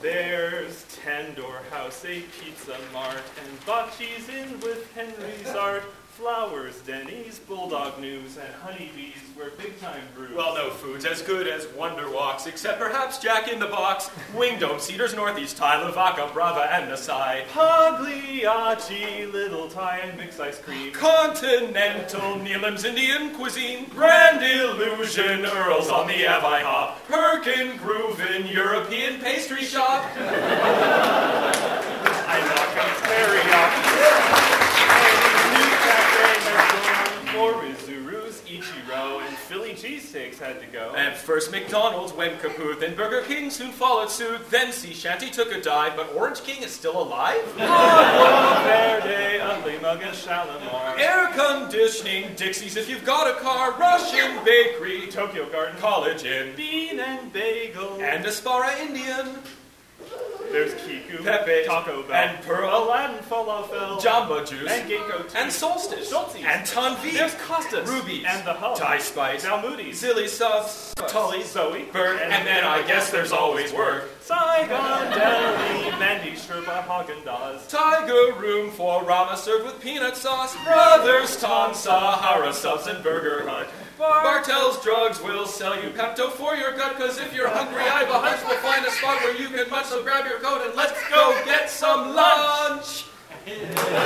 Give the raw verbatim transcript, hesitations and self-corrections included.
There's Tandor House, a pizza mart, and Bocce's Inn with Henry's Art. Flowers, Denny's, Bulldog News, and Honeybees, where big time brews. Well, no food's as good as Wonder Walks, except perhaps Jack in the Box, Wingdome, Cedars Northeast, Thai, Lavaca, Brava, and Nasai. Pagliacci, Little Thai, and mixed ice cream. Continental, Neelam's Indian cuisine, Grand Illusion, Earl's on the Avi Hop, Perkin Groovin, European pastry shop. I knock on teriyaki. Morizuru's, Ichiro, and Philly cheesesteaks had to go. And first McDonald's went kaput, then Burger King soon followed suit, then Sea Shanty took a dive, but Orange King is still alive? Agua Verde, Ugly Mug, and Shalimar. Air conditioning, Dixie's if you've got a car, Russian Bakery, Tokyo Garden, College Inn, Bean and Bagel, and Aspara Indian. There's Kiku, Pepe, Taco Bell, and Pearl, Aladdin Falafel, Jamba Juice, and Ginkgo Tea, and Solstice, Schultz's, and Tanvi. There's Costas, Rubies, and the Hub, Thai Spice, now Moody's, Zilly Sauce, Tully, Zoe, Bird, and, and then I guess there's always work. Saigon Deli, Mandy Sherpa, Haagen-Dazs, Tiger Room for Rama served with peanut sauce, Brothers Tom, Sahara Subs, and Burger Hut. Bartell's Drugs will sell you Pepto for your gut, cause if you're hungry, I have a hunch we'll find a spot where you can munch, so grab your coat and let's go get some lunch!